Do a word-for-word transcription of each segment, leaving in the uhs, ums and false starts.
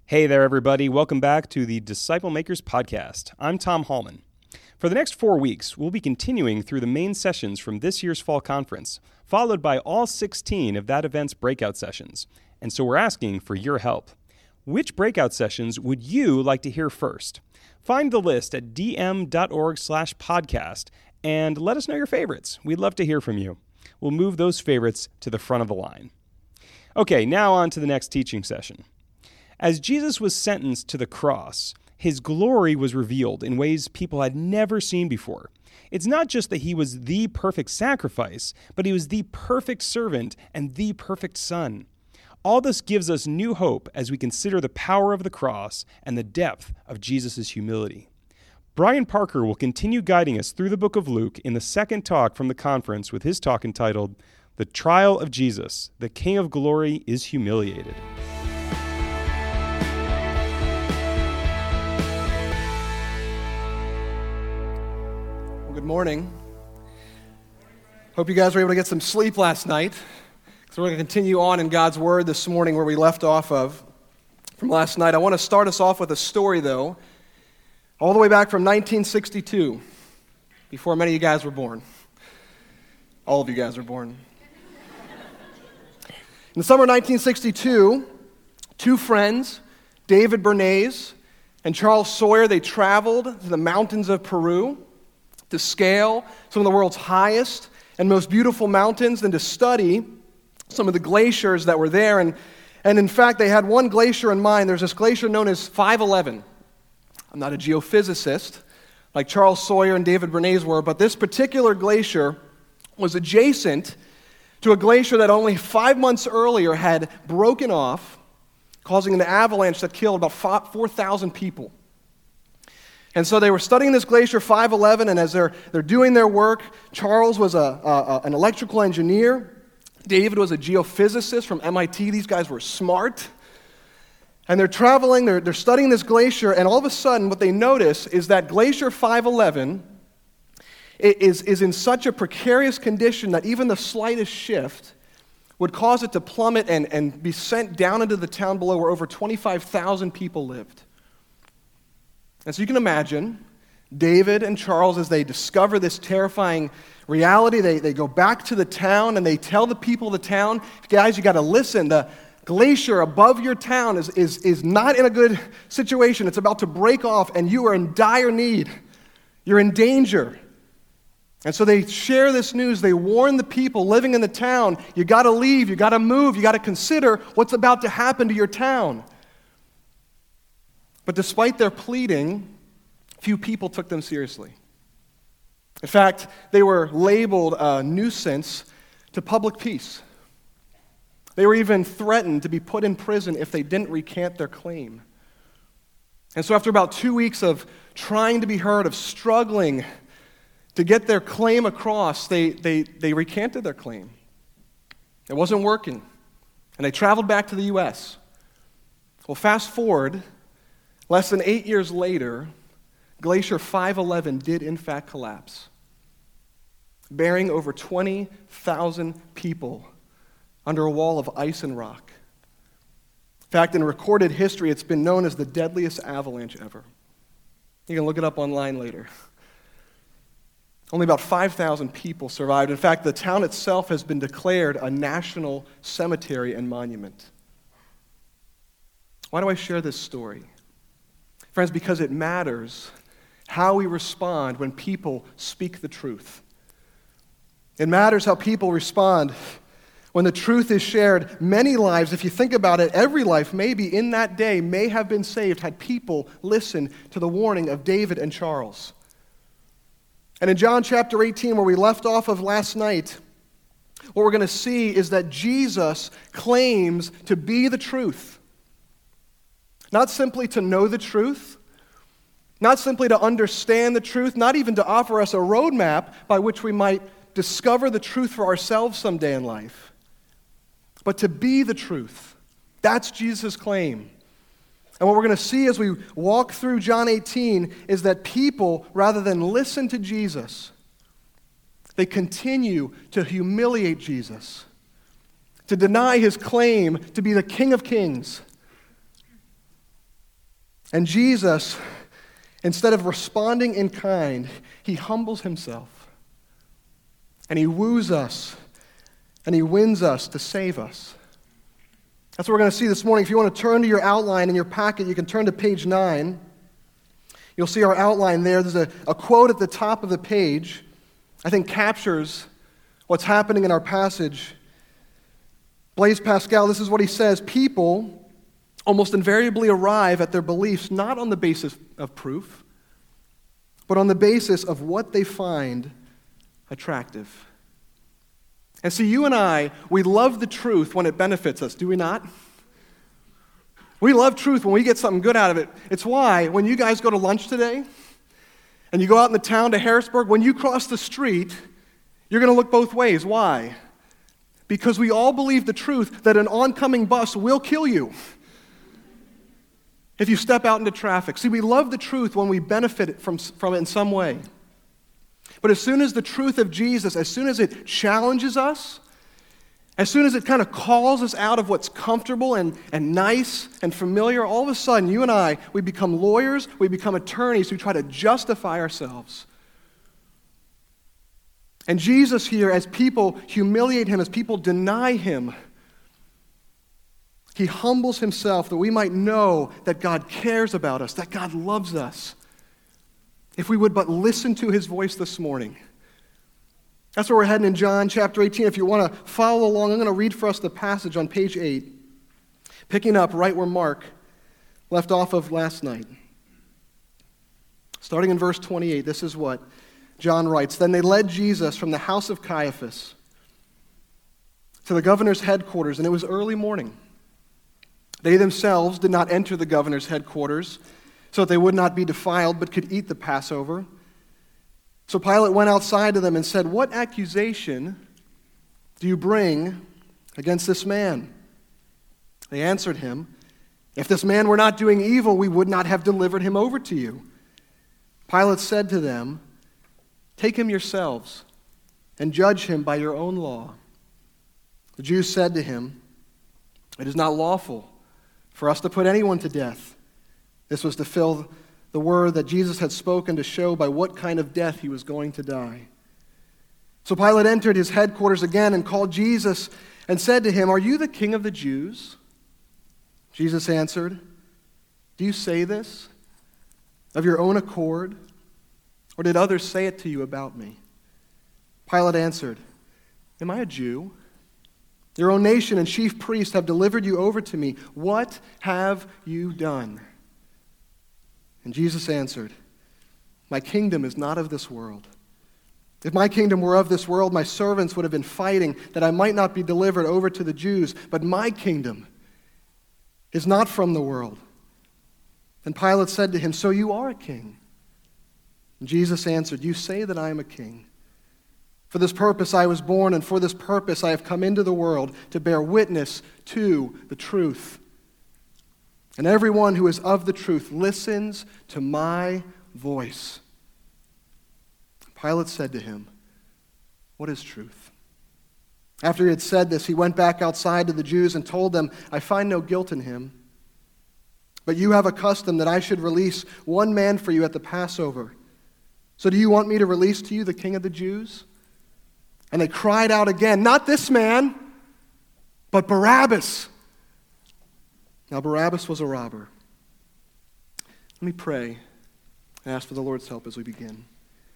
Hey there, everybody. Welcome back to the Disciple Makers Podcast. I'm Tom Hallman. For the next four weeks, we'll be continuing through the main sessions from this year's fall conference, followed by all sixteen of that event's breakout sessions. And so we're asking for your help. Which breakout sessions would you like to hear first? Find the list at dm.org slash podcast and let us know your favorites. We'd love to hear from you. We'll move those favorites to the front of the line. Okay, now on to the next teaching session. As Jesus was sentenced to the cross, his glory was revealed in ways people had never seen before. It's not just that he was the perfect sacrifice, but he was the perfect servant and the perfect son. All this gives us new hope as we consider the power of the cross and the depth of Jesus' humility. Brian Parker will continue guiding us through the book of Luke in the second talk from the conference with his talk entitled, The Trial of Jesus, the King of Glory is Humiliated. Good morning. Hope you guys were able to get some sleep last night. So we're going to continue on in God's Word this morning where we left off of from last night. I want to start us off with a story, though, all the way back from nineteen sixty-two, before many of you guys were born. All of you guys were born. In the summer of nineteen sixty-two, two friends, David Bernays and Charles Sawyer, they traveled to the mountains of Peru to scale some of the world's highest and most beautiful mountains and to study some of the glaciers that were there. And, and in fact, they had one glacier in mind. There's this glacier known as five eleven. I'm not a geophysicist like Charles Sawyer and David Bernays were, but this particular glacier was adjacent to a glacier that only five months earlier had broken off, causing an avalanche that killed about four thousand people. And so they were studying this glacier five eleven, and as they're, they're doing their work, Charles was a, a, an electrical engineer. David was a geophysicist from M I T. These guys were smart. And they're traveling, they're, they're studying this glacier, and all of a sudden what they notice is that Glacier five eleven is, is in such a precarious condition that even the slightest shift would cause it to plummet and, and be sent down into the town below where over twenty-five thousand people lived. And so you can imagine David and Charles, as they discover this terrifying reality, they, they go back to the town and they tell the people of the town, guys, you got to listen. The glacier above your town is, is, is not in a good situation. It's about to break off and you are in dire need. You're in danger. And so they share this news. They warn the people living in the town, you got to leave, you got to move, you got to consider what's about to happen to your town. But despite their pleading, few people took them seriously. In fact, they were labeled a nuisance to public peace. They were even threatened to be put in prison if they didn't recant their claim. And so after about two weeks of trying to be heard, of struggling to get their claim across, they, they, they recanted their claim. It wasn't working. And they traveled back to the U S. Well, fast forward, less than eight years later, Glacier five eleven did in fact collapse, burying over twenty thousand people under a wall of ice and rock. In fact, in recorded history, it's been known as the deadliest avalanche ever. You can look it up online later. Only about five thousand people survived. In fact, the town itself has been declared a national cemetery and monument. Why do I share this story? Friends, because it matters how we respond when people speak the truth. It matters how people respond when the truth is shared. Many lives, if you think about it, every life maybe in that day may have been saved had people listened to the warning of David and Charles. And in John chapter eighteen, where we left off of last night, what we're going to see is that Jesus claims to be the truth. Not simply to know the truth, not simply to understand the truth, not even to offer us a roadmap by which we might discover the truth for ourselves someday in life, but to be the truth. That's Jesus' claim. And what we're going to see as we walk through John eighteen is that people, rather than listen to Jesus, they continue to humiliate Jesus, to deny his claim to be the King of Kings. And Jesus, instead of responding in kind, he humbles himself. And he woos us. And he wins us to save us. That's what we're going to see this morning. If you want to turn to your outline in your packet, you can turn to page nine. You'll see our outline there. There's a, a quote at the top of the page I think captures what's happening in our passage. Blaise Pascal, this is what he says: people almost invariably arrive at their beliefs not on the basis of proof, but on the basis of what they find attractive. And see, you and I, we love the truth when it benefits us, do we not? We love truth when we get something good out of it. It's why when you guys go to lunch today, and you go out in the town to Harrisburg, when you cross the street, you're going to look both ways. Why? Because we all believe the truth that an oncoming bus will kill you if you step out into traffic. See, we love the truth when we benefit from, from it in some way. But as soon as the truth of Jesus, as soon as it challenges us, as soon as it kind of calls us out of what's comfortable and, and nice and familiar, all of a sudden, you and I, we become lawyers, we become attorneys who try to justify ourselves. And Jesus here, as people humiliate him, as people deny him, he humbles himself that we might know that God cares about us, that God loves us. If we would but listen to his voice this morning. That's where we're heading in John chapter eighteen. If you want to follow along, I'm going to read for us the passage on page eight, picking up right where Mark left off of last night. Starting in verse twenty-eight, this is what John writes. Then they led Jesus from the house of Caiaphas to the governor's headquarters, and it was early morning. They themselves did not enter the governor's headquarters so that they would not be defiled, but could eat the Passover. So Pilate went outside to them and said, "What accusation do you bring against this man?" They answered him, "If this man were not doing evil, we would not have delivered him over to you." Pilate said to them, "Take him yourselves and judge him by your own law." The Jews said to him, "It is not lawful for us to put anyone to death." This was to fill the word that Jesus had spoken to show by what kind of death he was going to die. So Pilate entered his headquarters again and called Jesus and said to him, "Are you the king of the Jews?" Jesus answered, "Do you say this of your own accord, or did others say it to you about me?" Pilate answered, "Am I a Jew? Your own nation and chief priests have delivered you over to me. What have you done?" And Jesus answered, "My kingdom is not of this world. If my kingdom were of this world, my servants would have been fighting that I might not be delivered over to the Jews. But my kingdom is not from the world." And Pilate said to him, "So you are a king?" And Jesus answered, "You say that I am a king. For this purpose I was born, and for this purpose I have come into the world, to bear witness to the truth. And everyone who is of the truth listens to my voice." Pilate said to him, "What is truth?" After he had said this, he went back outside to the Jews and told them, "I find no guilt in him. But you have a custom that I should release one man for you at the Passover. So do you want me to release to you the king of the Jews?" And they cried out again, "Not this man, but Barabbas." Now Barabbas was a robber. Let me pray and ask for the Lord's help as we begin.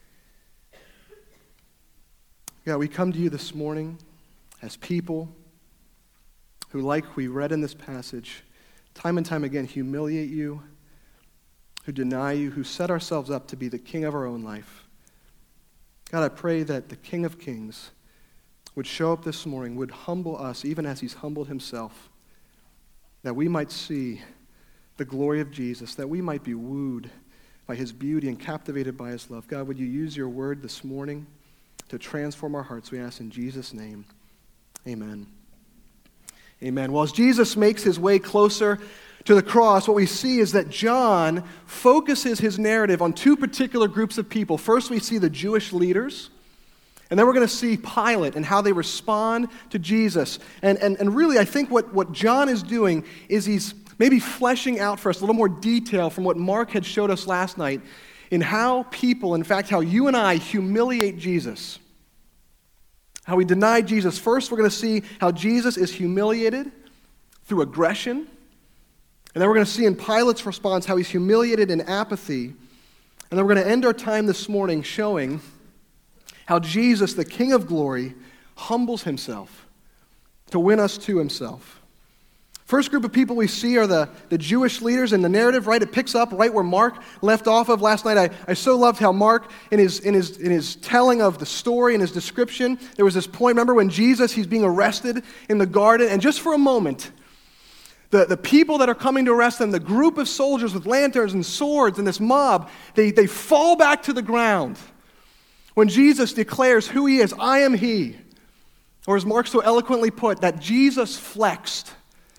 God, we come to you this morning as people who, like we read in this passage, time and time again humiliate you, who deny you, who set ourselves up to be the king of our own life. God, I pray that the King of Kings would show up this morning, would humble us even as he's humbled himself, that we might see the glory of Jesus, that we might be wooed by his beauty and captivated by his love. God, would you use your word this morning to transform our hearts? We ask in Jesus' name, amen. Amen. Well, as Jesus makes his way closer to the cross, what we see is that John focuses his narrative on two particular groups of people. First, we see the Jewish leaders, and then we're going to see Pilate and how they respond to Jesus. And, and, and really, I think what, what John is doing is he's maybe fleshing out for us a little more detail from what Mark had showed us last night in how people, in fact, how you and I humiliate Jesus. How we deny Jesus. First, we're going to see how Jesus is humiliated through aggression. And then we're going to see in Pilate's response how he's humiliated in apathy. And then we're going to end our time this morning showing how Jesus, the King of glory, humbles himself to win us to himself. First group of people we see are the, the Jewish leaders in the narrative, right? It picks up right where Mark left off of last night. I, I so loved how Mark, in his, in, his, in his telling of the story, in his description, there was this point, remember when Jesus, he's being arrested in the garden, and just for a moment, the, the people that are coming to arrest him, the group of soldiers with lanterns and swords and this mob, they, they fall back to the ground when Jesus declares who he is, I am he. Or as Mark so eloquently put, that Jesus flexed.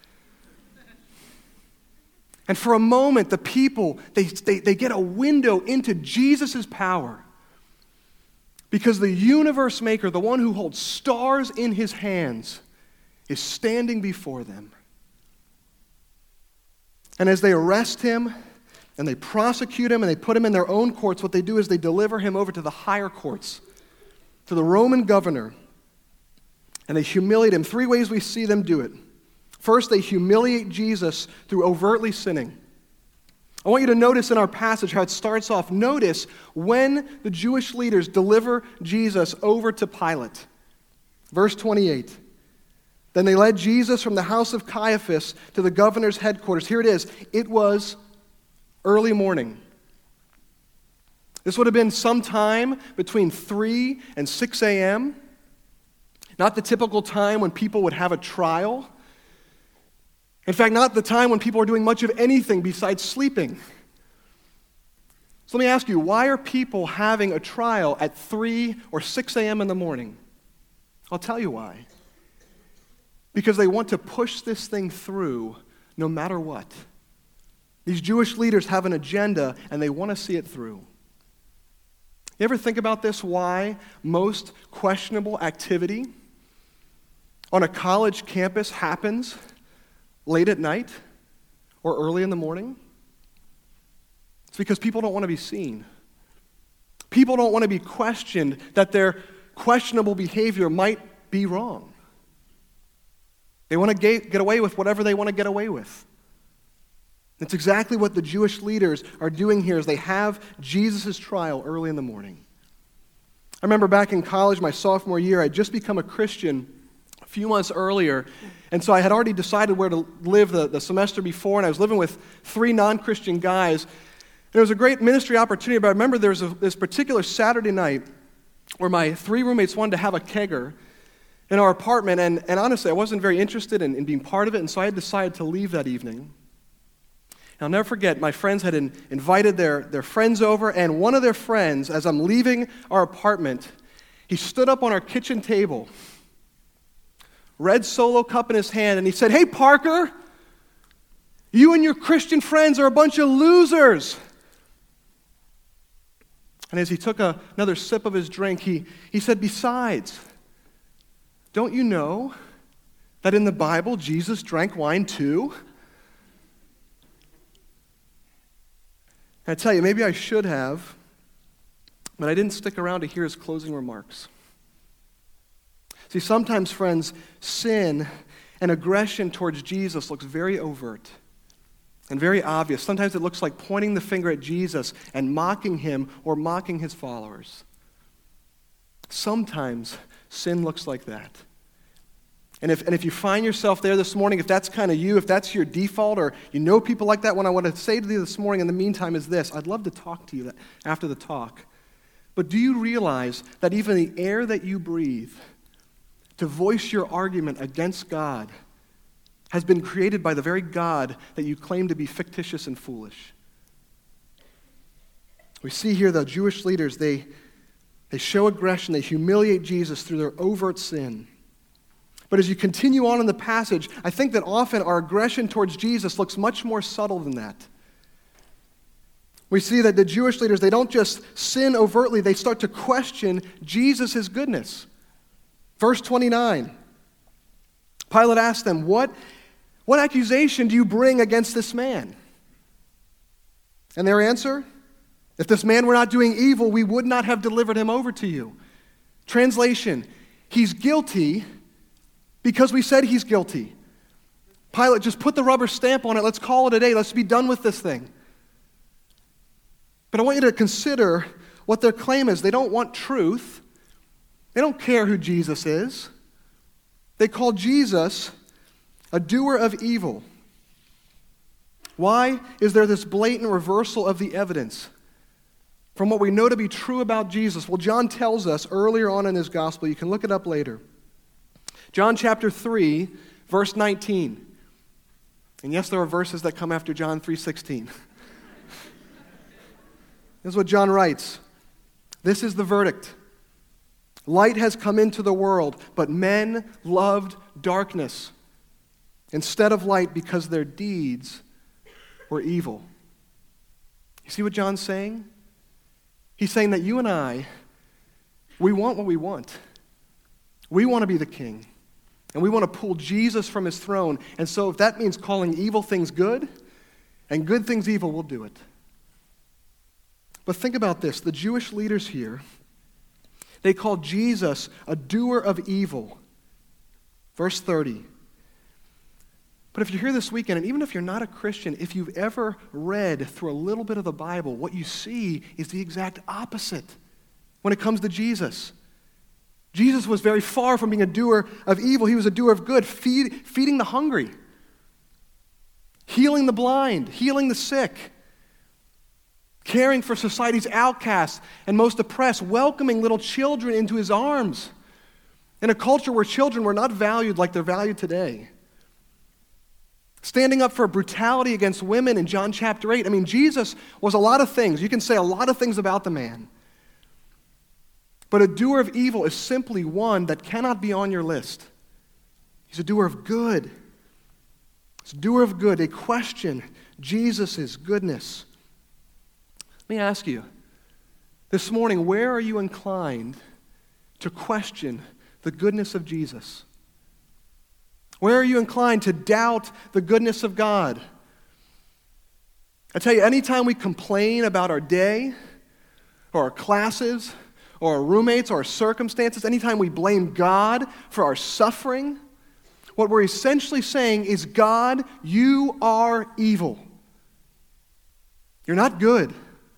And for a moment, the people, they, they, they get a window into Jesus' power. Because the universe maker, the one who holds stars in his hands, is standing before them. And as they arrest him, and they prosecute him, and they put him in their own courts, what they do is they deliver him over to the higher courts, to the Roman governor, and they humiliate him. Three ways we see them do it. First, they humiliate Jesus through overtly sinning. I want you to notice in our passage how it starts off. Notice when the Jewish leaders deliver Jesus over to Pilate. Verse twenty-eight. Then they led Jesus from the house of Caiaphas to the governor's headquarters. Here it is. It was early morning. This would have been sometime between three and six a.m. Not the typical time when people would have a trial. In fact, not the time when people are doing much of anything besides sleeping. So let me ask you, why are people having a trial at three or six a.m. in the morning? I'll tell you why. Because they want to push this thing through no matter what. These Jewish leaders have an agenda and they want to see it through. You ever think about this? Why most questionable activity on a college campus happens late at night or early in the morning? It's because people don't want to be seen. People don't want to be questioned that their questionable behavior might be wrong. They want to get, get away with whatever they want to get away with. That's exactly what the Jewish leaders are doing here as they have Jesus' trial early in the morning. I remember back in college, my sophomore year, I'd just become a Christian a few months earlier, and so I had already decided where to live the, the semester before, and I was living with three non-Christian guys. And it was a great ministry opportunity, but I remember there was a, this particular Saturday night where my three roommates wanted to have a kegger in our apartment, and, and honestly, I wasn't very interested in, in being part of it, and so I had decided to leave that evening. And I'll never forget, my friends had in, invited their, their friends over, and one of their friends, as I'm leaving our apartment, he stood up on our kitchen table, red Solo cup in his hand, and he said, "Hey, Parker, you and your Christian friends are a bunch of losers." And as he took a, another sip of his drink, he, he said, "Besides, don't you know that in the Bible, Jesus drank wine too?" And I tell you, maybe I should have, but I didn't stick around to hear his closing remarks. See, sometimes, friends, sin and aggression towards Jesus looks very overt and very obvious. Sometimes it looks like pointing the finger at Jesus and mocking him or mocking his followers. Sometimes sin looks like that. And if, and if you find yourself there this morning, if that's kind of you, if that's your default, or you know people like that, what I want to say to you this morning in the meantime is this. I'd love to talk to you after the talk. But do you realize that even the air that you breathe to voice your argument against God has been created by the very God that you claim to be fictitious and foolish? We see here the Jewish leaders, they, they show aggression, they humiliate Jesus through their overt sin. But as you continue on in the passage, I think that often our aggression towards Jesus looks much more subtle than that. We see that the Jewish leaders, they don't just sin overtly, they start to question Jesus' goodness. Verse twenty-nine, Pilate asked them, what, What accusation do you bring against this man? And their answer? If this man were not doing evil, we would not have delivered him over to you. Translation, he's guilty because we said he's guilty. Pilate, just put the rubber stamp on it. Let's call it a day. Let's be done with this thing. But I want you to consider what their claim is. They don't want truth. They don't care who Jesus is. They call Jesus a doer of evil. Why is there this blatant reversal of the evidence from what we know to be true about Jesus? Well, John tells us earlier on in his gospel. You can look it up later. John chapter three, verse nineteen. And yes, there are verses that come after John three sixteen. This is what John writes. This is the verdict. Light has come into the world, but men loved darkness instead of light because their deeds were evil. You see what John's saying? He's saying that you and I, we want what we want. We want to be the king. And we want to pull Jesus from his throne. And so if that means calling evil things good and good things evil, we'll do it. But think about this. The Jewish leaders here, they call Jesus a doer of evil. Verse thirty. But if you're here this weekend, and even if you're not a Christian, if you've ever read through a little bit of the Bible, what you see is the exact opposite when it comes to Jesus. Jesus was very far from being a doer of evil. He was a doer of good, feed, feeding the hungry, healing the blind, healing the sick, caring for society's outcasts and most oppressed, welcoming little children into his arms in a culture where children were not valued like they're valued today. Standing up for brutality against women in John chapter eight. I mean, Jesus was a lot of things. You can say a lot of things about the man. But a doer of evil is simply one that cannot be on your list. He's a doer of good. He's a doer of good. They question Jesus' goodness. Let me ask you, this morning, where are you inclined to question the goodness of Jesus? Where are you inclined to doubt the goodness of God? I tell you, anytime we complain about our day, or our classes, or our roommates, or our circumstances, anytime we blame God for our suffering, what we're essentially saying is, God, you are evil. You're not good.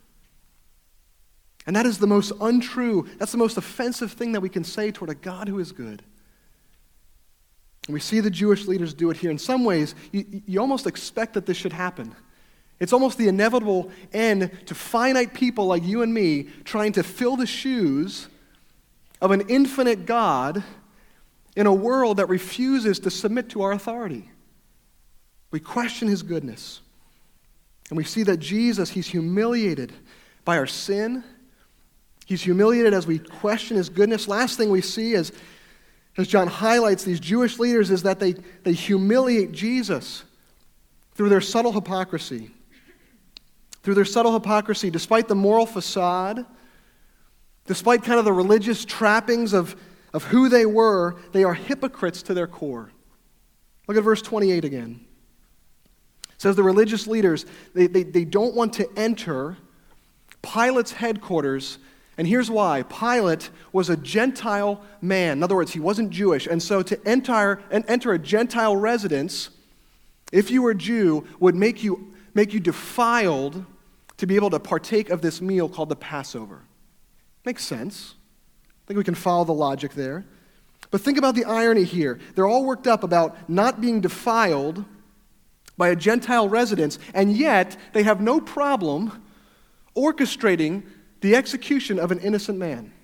And that is the most untrue, that's the most offensive thing that we can say toward a God who is good. And we see the Jewish leaders do it here. In some ways, you, you almost expect that this should happen. It's almost the inevitable end to finite people like you and me trying to fill the shoes of an infinite God in a world that refuses to submit to our authority. We question his goodness. And we see that Jesus, he's humiliated by our sin. He's humiliated as we question his goodness. Last thing we see is, as John highlights these Jewish leaders, is that they, they humiliate Jesus through their subtle hypocrisy. Through their subtle hypocrisy, despite the moral facade, despite kind of the religious trappings of, of who they were, they are hypocrites to their core. Look at verse twenty-eight again. It says the religious leaders, they, they, they don't want to enter Pilate's headquarters. And here's why. Pilate was a Gentile man. In other words, he wasn't Jewish. And so to enter, enter a Gentile residence, if you were a Jew, would make you, make you defiled to be able to partake of this meal called the Passover. Makes sense. I think we can follow the logic there. But think about the irony here. They're all worked up about not being defiled by a Gentile residence, and yet they have no problem orchestrating the execution of an innocent man.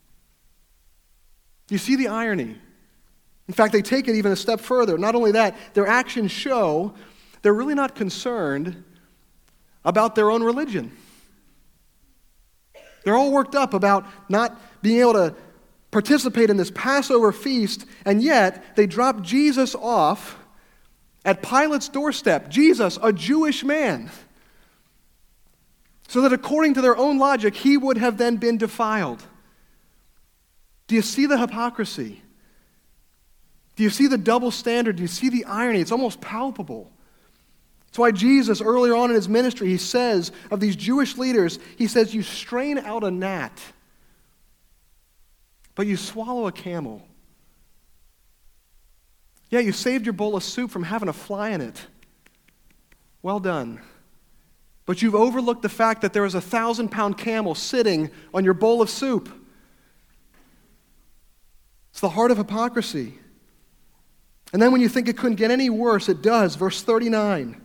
You see the irony? In fact, they take it even a step further. Not only that, their actions show they're really not concerned about their own religion. They're all worked up about not being able to participate in this Passover feast, and yet they drop Jesus off at Pilate's doorstep. Jesus, a Jewish man. So that according to their own logic, he would have then been defiled. Do you see the hypocrisy? Do you see the double standard? Do you see the irony? It's almost palpable. That's why Jesus, earlier on in his ministry, he says of these Jewish leaders, he says, you strain out a gnat, but you swallow a camel. Yeah, you saved your bowl of soup from having a fly in it. Well done. But you've overlooked the fact that there was a thousand-pound camel sitting on your bowl of soup. It's the heart of hypocrisy. And then when you think it couldn't get any worse, it does. Verse thirty-nine.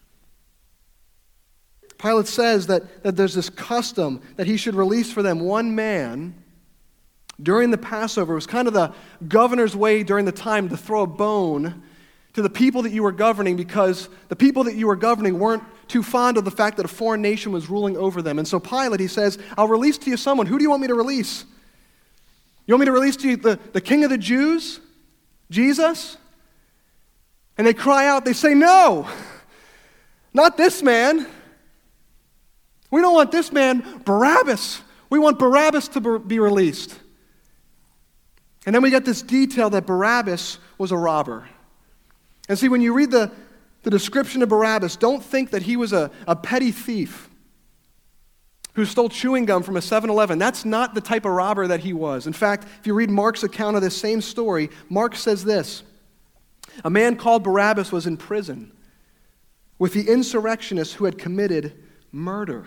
Pilate says that, that there's this custom that he should release for them one man during the Passover. It was kind of the governor's way during the time to throw a bone to the people that you were governing, because the people that you were governing weren't too fond of the fact that a foreign nation was ruling over them. And so Pilate, he says, I'll release to you someone. Who do you want me to release? You want me to release to you the, the king of the Jews? Jesus? And they cry out, they say, no, not this man. We don't want this man, Barabbas. We want Barabbas to be released. And then we get this detail that Barabbas was a robber. And see, when you read the, the description of Barabbas, don't think that he was a, a petty thief who stole chewing gum from a seven eleven. That's not the type of robber that he was. In fact, if you read Mark's account of this same story, Mark says this: a man called Barabbas was in prison with the insurrectionists who had committed murder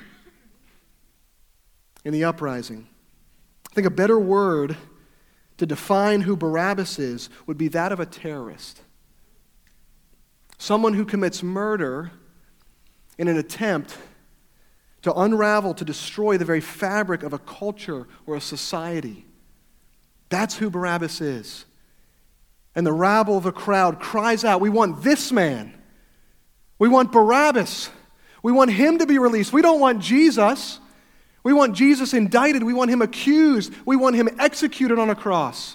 in the uprising. I think a better word to define who Barabbas is would be that of a terrorist. Someone who commits murder in an attempt to unravel, to destroy the very fabric of a culture or a society. That's who Barabbas is. And the rabble of a crowd cries out, we want this man. We want Barabbas. We want him to be released. We don't want Jesus. We want Jesus indicted. We want him accused. We want him executed on a cross.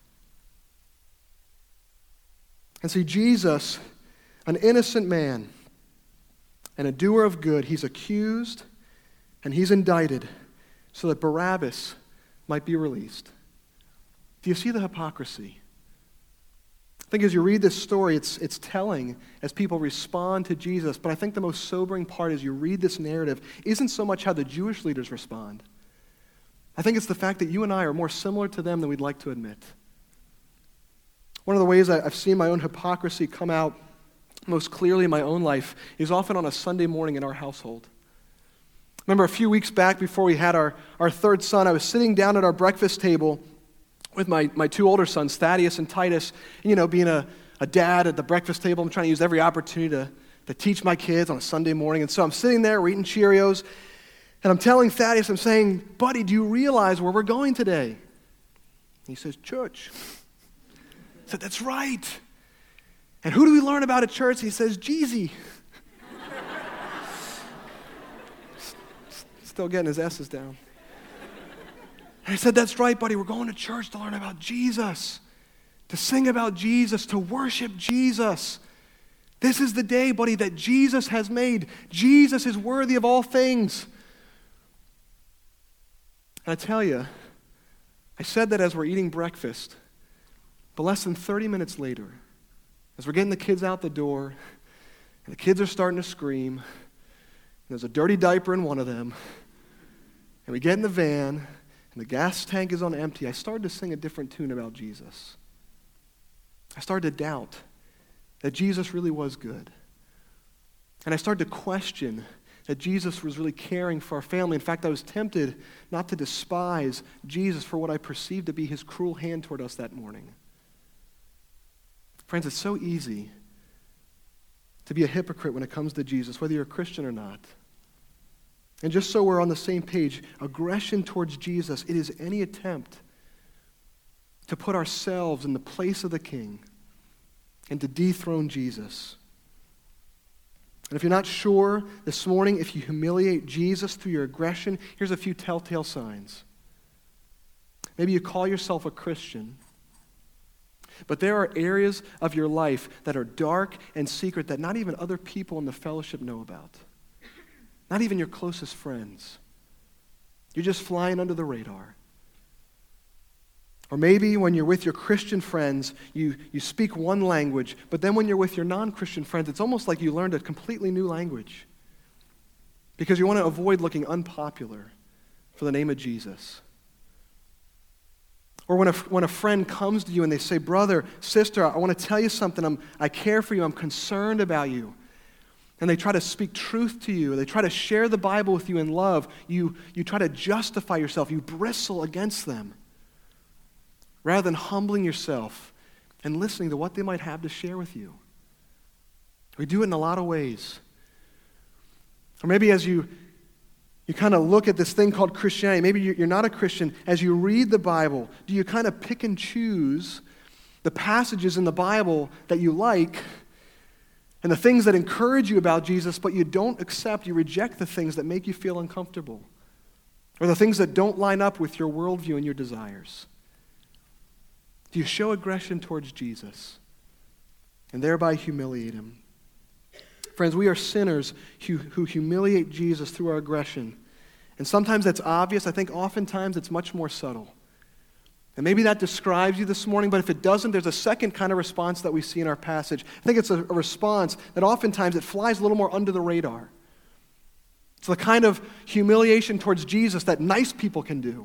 And see, Jesus, an innocent man and a doer of good, he's accused and he's indicted so that Barabbas might be released. Do you see the hypocrisy? I think as you read this story, it's, it's telling as people respond to Jesus, but I think the most sobering part as you read this narrative isn't so much how the Jewish leaders respond. I think it's the fact that you and I are more similar to them than we'd like to admit. One of the ways I've seen my own hypocrisy come out most clearly in my own life is often on a Sunday morning in our household. Remember a few weeks back before we had our, our third son, I was sitting down at our breakfast table with my, my two older sons, Thaddeus and Titus. And, you know, being a, a dad at the breakfast table, I'm trying to use every opportunity to, to teach my kids on a Sunday morning. And so I'm sitting there, we're eating Cheerios, and I'm telling Thaddeus, I'm saying, buddy, do you realize where we're going today? He says, church. I said, that's right. And who do we learn about at church? He says, Jeezy. Still getting his S's down. And I said, that's right, buddy. We're going to church to learn about Jesus, to sing about Jesus, to worship Jesus. This is the day, buddy, that Jesus has made. Jesus is worthy of all things. And I tell you, I said that as we're eating breakfast, but less than thirty minutes later, as we're getting the kids out the door, and the kids are starting to scream, and there's a dirty diaper in one of them, and we get in the van, and the gas tank is on empty, I started to sing a different tune about Jesus. I started to doubt that Jesus really was good. And I started to question that Jesus was really caring for our family. In fact, I was tempted not to despise Jesus for what I perceived to be his cruel hand toward us that morning. Friends, it's so easy to be a hypocrite when it comes to Jesus, whether you're a Christian or not. And just so we're on the same page, aggression towards Jesus, it is any attempt to put ourselves in the place of the king and to dethrone Jesus. And if you're not sure this morning if you humiliate Jesus through your aggression, here's a few telltale signs. Maybe you call yourself a Christian, but there are areas of your life that are dark and secret that not even other people in the fellowship know about. Not even your closest friends. You're just flying under the radar. Or maybe when you're with your Christian friends, you, you speak one language, but then when you're with your non-Christian friends, it's almost like you learned a completely new language because you want to avoid looking unpopular for the name of Jesus. Or when a, when a friend comes to you and they say, brother, sister, I want to tell you something. I'm, I care for you. I'm concerned about you. And they try to speak truth to you. They try to share the Bible with you in love. You, you try to justify yourself. You bristle against them rather than humbling yourself and listening to what they might have to share with you. We do it in a lot of ways. Or maybe as you You kind of look at this thing called Christianity. Maybe you're not a Christian. As you read the Bible, do you kind of pick and choose the passages in the Bible that you like and the things that encourage you about Jesus, but you don't accept, you reject the things that make you feel uncomfortable or the things that don't line up with your worldview and your desires? Do you show aggression towards Jesus and thereby humiliate him? Friends, we are sinners who, who humiliate Jesus through our aggression. And sometimes that's obvious. I think oftentimes it's much more subtle. And maybe that describes you this morning, but if it doesn't, there's a second kind of response that we see in our passage. I think it's a, a response that oftentimes it flies a little more under the radar. It's the kind of humiliation towards Jesus that nice people can do.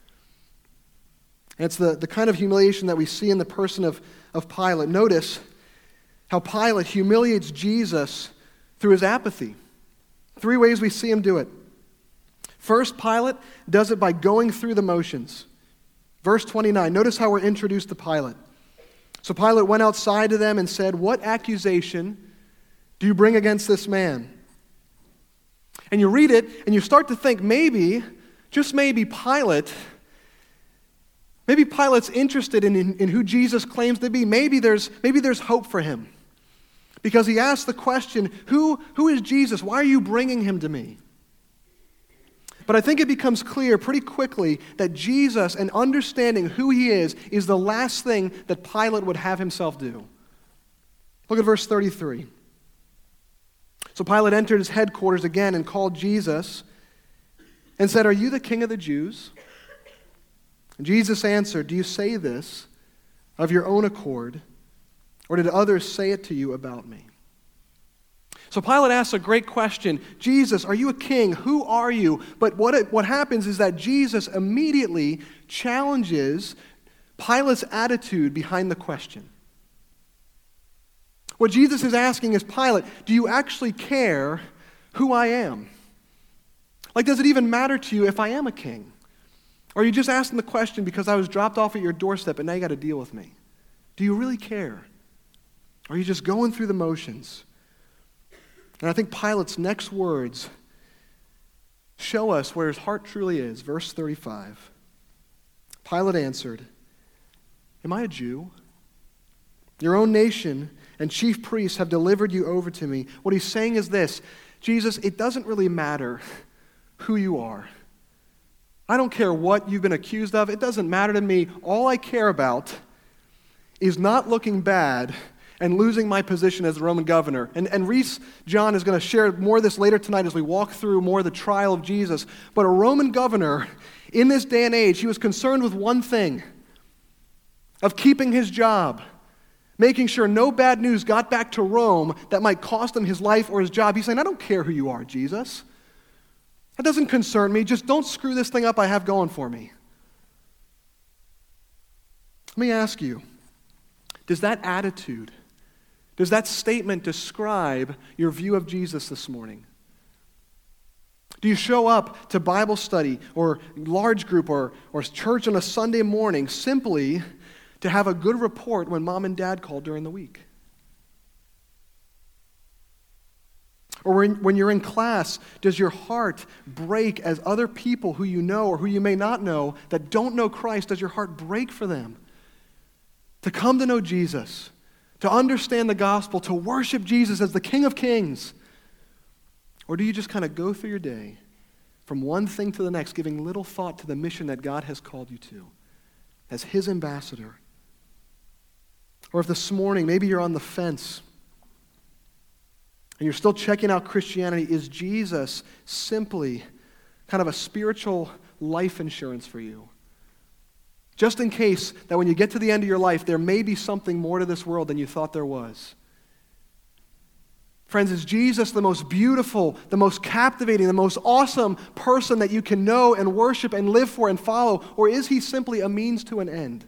And it's the, the kind of humiliation that we see in the person of, of Pilate. Notice how Pilate humiliates Jesus through his apathy. Three ways we see him do it. First, Pilate does it by going through the motions. Verse twenty-nine, notice how we're introduced to Pilate. So Pilate went outside to them and said, "What accusation do you bring against this man?" And you read it and you start to think maybe, just maybe Pilate, maybe Pilate's interested in, in, in who Jesus claims to be. Maybe there's, maybe there's hope for him. Because he asks the question, who, who is Jesus? Why are you bringing him to me? But I think it becomes clear pretty quickly that Jesus and understanding who he is is the last thing that Pilate would have himself do. Look at verse thirty-three. So Pilate entered his headquarters again and called Jesus and said, "Are you the king of the Jews?" And Jesus answered, "Do you say this of your own accord, or did others say it to you about me?" So Pilate asks a great question. Jesus, are you a king? Who are you? But what, it, what happens is that Jesus immediately challenges Pilate's attitude behind the question. What Jesus is asking is, Pilate, do you actually care who I am? Like, does it even matter to you if I am a king? Or are you just asking the question because I was dropped off at your doorstep and now you got to deal with me? Do you really care? Or are you just going through the motions? And I think Pilate's next words show us where his heart truly is. Verse thirty-five. Pilate answered, "Am I a Jew? Your own nation and chief priests have delivered you over to me." What he's saying is this: Jesus, it doesn't really matter who you are. I don't care what you've been accused of. It doesn't matter to me. All I care about is not looking bad and losing my position as the Roman governor. And, and Reese John is going to share more of this later tonight as we walk through more of the trial of Jesus. But a Roman governor, in this day and age, he was concerned with one thing, of keeping his job, making sure no bad news got back to Rome that might cost him his life or his job. He's saying, I don't care who you are, Jesus. That doesn't concern me. Just don't screw this thing up I have going for me. Let me ask you, does that attitude, does that statement describe your view of Jesus this morning? Do you show up to Bible study or large group or, or church on a Sunday morning simply to have a good report when mom and dad call during the week? Or when, when you're in class, does your heart break as other people who you know or who you may not know that don't know Christ, does your heart break for them to come to know Jesus, to understand the gospel, to worship Jesus as the King of Kings? Or do you just kind of go through your day from one thing to the next, giving little thought to the mission that God has called you to as his ambassador? Or if this morning, maybe you're on the fence and you're still checking out Christianity, is Jesus simply kind of a spiritual life insurance for you? Just in case that when you get to the end of your life, there may be something more to this world than you thought there was. Friends, is Jesus the most beautiful, the most captivating, the most awesome person that you can know and worship and live for and follow, or is he simply a means to an end?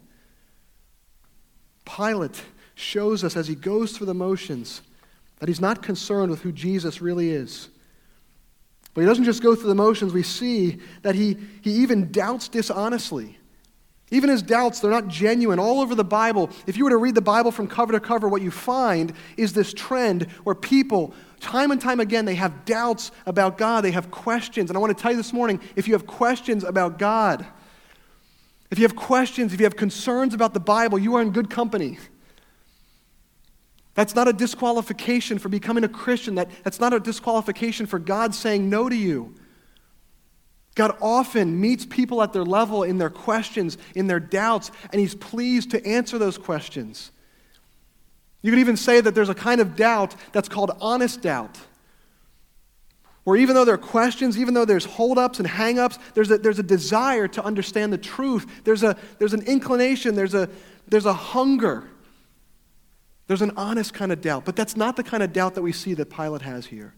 Pilate shows us as he goes through the motions that he's not concerned with who Jesus really is. But he doesn't just go through the motions. We see that he, he even doubts dishonestly. Even his doubts, they're not genuine. All over the Bible, if you were to read the Bible from cover to cover, what you find is this trend where people, time and time again, they have doubts about God. They have questions. And I want to tell you this morning, if you have questions about God, if you have questions, if you have concerns about the Bible, you are in good company. That's not a disqualification for becoming a Christian. That, that's not a disqualification for God saying no to you. God often meets people at their level in their questions, in their doubts, and he's pleased to answer those questions. You could even say that there's a kind of doubt that's called honest doubt, where even though there are questions, even though there's hold-ups and hang-ups, there's a, there's a desire to understand the truth. There's, a, there's an inclination, there's a, there's a hunger. There's an honest kind of doubt, but that's not the kind of doubt that we see that Pilate has here.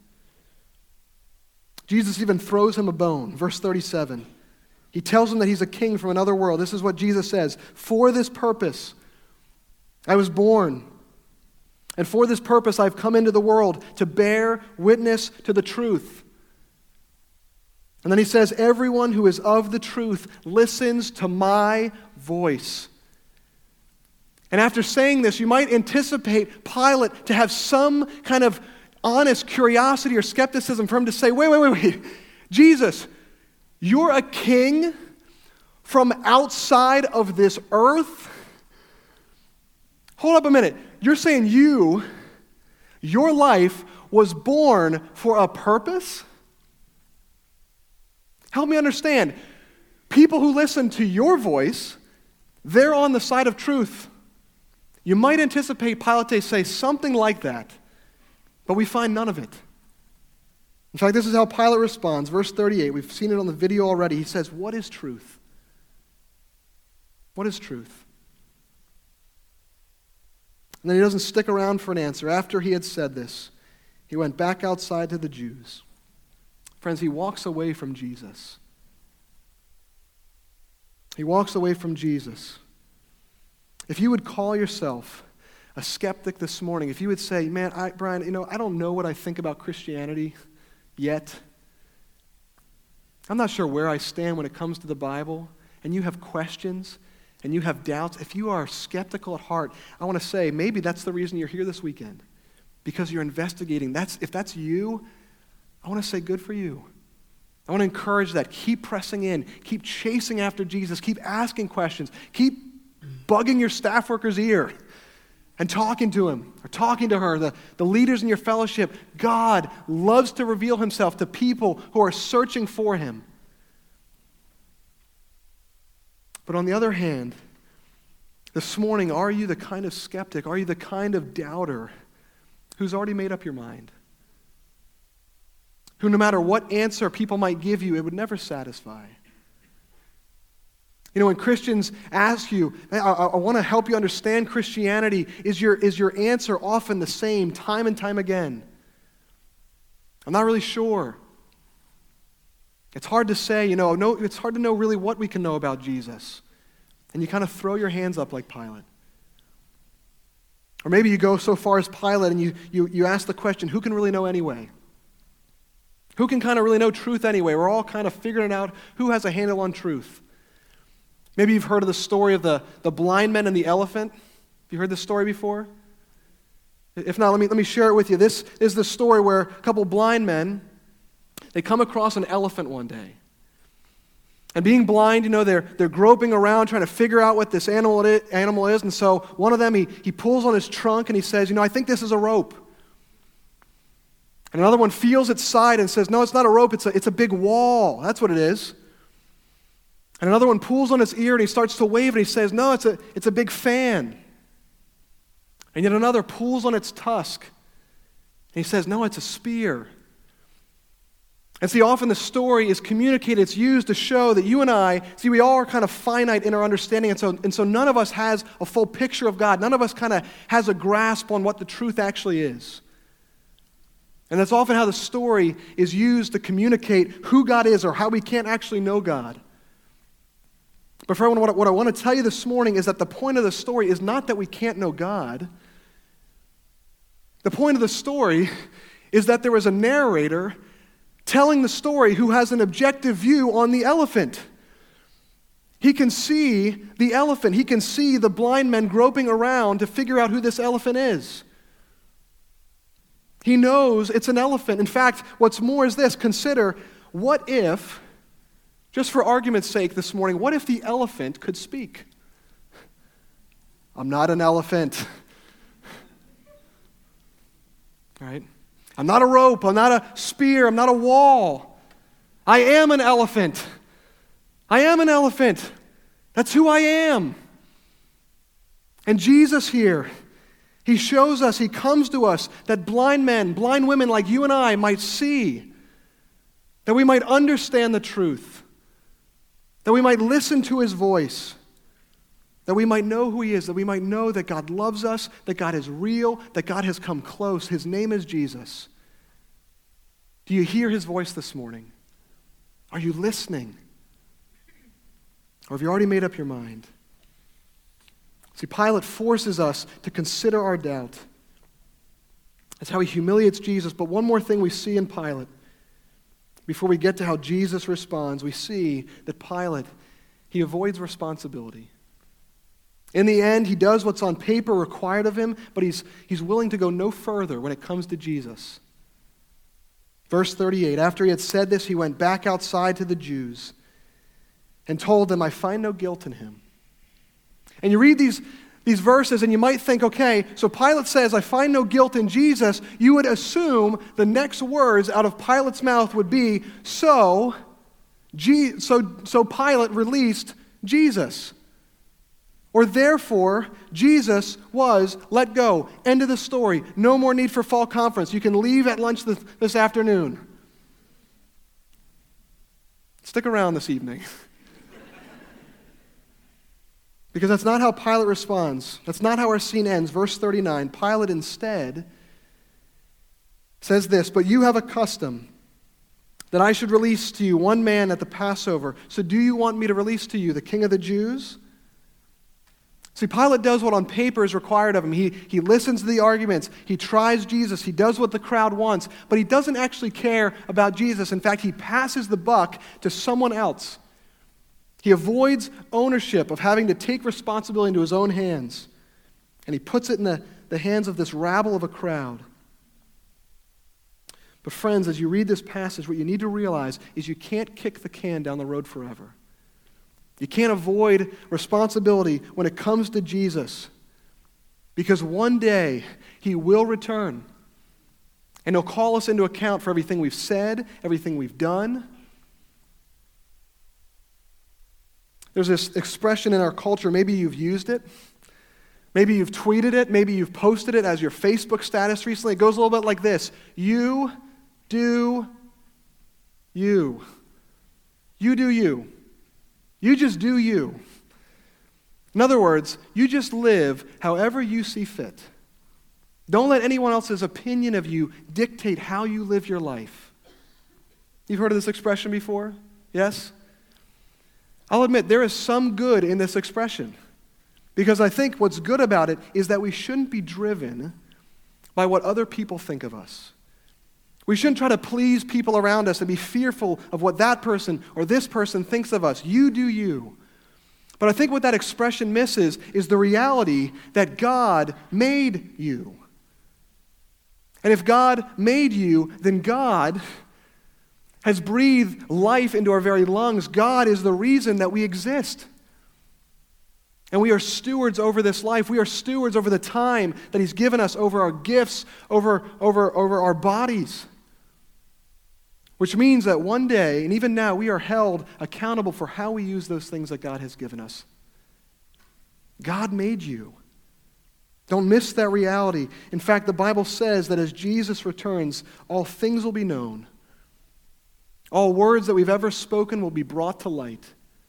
Jesus even throws him a bone. Verse thirty-seven. He tells him that he's a king from another world. This is what Jesus says. For this purpose I was born, and for this purpose I've come into the world, to bear witness to the truth. And then he says, everyone who is of the truth listens to my voice. And after saying this, you might anticipate Pilate to have some kind of honest curiosity or skepticism for him to say, wait, wait, wait, wait. Jesus, you're a king from outside of this earth? Hold up a minute. You're saying you, your life was born for a purpose? Help me understand. People who listen to your voice, they're on the side of truth. You might anticipate Pilate to say something like that, but we find none of it. In fact, this is how Pilate responds. Verse thirty-eight, we've seen it on the video already. He says, what is truth? What is truth? And then he doesn't stick around for an answer. After he had said this, he went back outside to the Jews. Friends, he walks away from Jesus. He walks away from Jesus. If you would call yourself a skeptic this morning, if you would say, man, I, Brian, you know, I don't know what I think about Christianity yet. I'm not sure where I stand when it comes to the Bible, and you have questions, and you have doubts. If you are skeptical at heart, I want to say maybe that's the reason you're here this weekend, because you're investigating. That's, if that's you, I want to say good for you. I want to encourage that. Keep pressing in. Keep chasing after Jesus. Keep asking questions. Keep bugging your staff worker's ear and talking to him or talking to her, the, the leaders in your fellowship. God loves to reveal himself to people who are searching for him. But on the other hand, this morning, are you the kind of skeptic, are you the kind of doubter who's already made up your mind? Who, no matter what answer people might give you, it would never satisfy. You know, when Christians ask you, I, I, I want to help you understand Christianity, is your, is your answer often the same time and time again? I'm not really sure. It's hard to say, you know, no, it's hard to know really what we can know about Jesus. And you kind of throw your hands up like Pilate. Or maybe you go so far as Pilate and you, you, you ask the question, who can really know anyway? Who can kind of really know truth anyway? We're all kind of figuring out who has a handle on truth. Maybe you've heard of the story of the, the blind men and the elephant. Have you heard this story before? If not, let me, let me share it with you. This is the story where a couple blind men, they come across an elephant one day. And being blind, you know, they're, they're groping around trying to figure out what this animal, it, animal is. And so one of them, he, he pulls on his trunk and he says, you know, I think this is a rope. And another one feels its side and says, no, it's not a rope, it's a, it's a big wall. That's what it is. And another one pulls on its ear and he starts to wave and he says, no, it's a, it's a big fan. And yet another pulls on its tusk and he says, no, it's a spear. And see, often the story is communicated, it's used to show that you and I, see, we all are kind of finite in our understanding, and so, and so none of us has a full picture of God. None of us kind of has a grasp on what the truth actually is. And that's often how the story is used to communicate who God is or how we can't actually know God. But friend, what, what I want to tell you this morning is that the point of the story is not that we can't know God. The point of the story is that there is a narrator telling the story who has an objective view on the elephant. He can see the elephant. He can see the blind men groping around to figure out who this elephant is. He knows it's an elephant. In fact, what's more is this. Consider, what if, just for argument's sake this morning, what if the elephant could speak? I'm not an elephant. Right? I'm not a rope, I'm not a spear, I'm not a wall. I am an elephant. I am an elephant. That's who I am. And Jesus here, he shows us, he comes to us that blind men, blind women like you and I might see, that we might understand the truth, that we might listen to his voice, that we might know who he is, that we might know that God loves us, that God is real, that God has come close. His name is Jesus. Do you hear his voice this morning? Are you listening? Or have you already made up your mind? See, Pilate forces us to consider our doubt. That's how he humiliates Jesus. But one more thing we see in Pilate, before we get to how Jesus responds, we see that Pilate, he avoids responsibility. In the end, he does what's on paper required of him, but he's, he's willing to go no further when it comes to Jesus. Verse thirty-eight, after he had said this, he went back outside to the Jews and told them, I find no guilt in him. And you read these, these verses and you might think, okay, so Pilate says, I find no guilt in Jesus. You would assume the next words out of Pilate's mouth would be, so, G- so, so Pilate released Jesus. Or therefore, Jesus was let go. End of the story. No more need for fall conference. You can leave at lunch this, this afternoon. Stick around this evening. Because that's not how Pilate responds. That's not how our scene ends. Verse thirty-nine, Pilate instead says this, but you have a custom that I should release to you one man at the Passover. So do you want me to release to you the King of the Jews? See, Pilate does what on paper is required of him. He, he listens to the arguments. He tries Jesus. He does what the crowd wants. But he doesn't actually care about Jesus. In fact, he passes the buck to someone else. He avoids ownership of having to take responsibility into his own hands. And he puts it in the, the hands of this rabble of a crowd. But friends, as you read this passage, what you need to realize is you can't kick the can down the road forever. You can't avoid responsibility when it comes to Jesus, because one day he will return and he'll call us into account for everything we've said, everything we've done. There's this expression in our culture, maybe you've used it, maybe you've tweeted it, maybe you've posted it as your Facebook status recently. It goes a little bit like this: you do you. You do you. You just do you. In other words, you just live however you see fit. Don't let anyone else's opinion of you dictate how you live your life. You've heard of this expression before? Yes? I'll admit there is some good in this expression, because I think what's good about it is that we shouldn't be driven by what other people think of us. We shouldn't try to please people around us and be fearful of what that person or this person thinks of us. You do you. But I think what that expression misses is the reality that God made you. And if God made you, then God has breathed life into our very lungs. God is the reason that we exist. And we are stewards over this life. We are stewards over the time that He's given us, over our gifts, over, over, over our bodies. Which means that one day, and even now, we are held accountable for how we use those things that God has given us. God made you. Don't miss that reality. In fact, the Bible says that as Jesus returns, all things will be known. All words that we've ever spoken will be brought to light.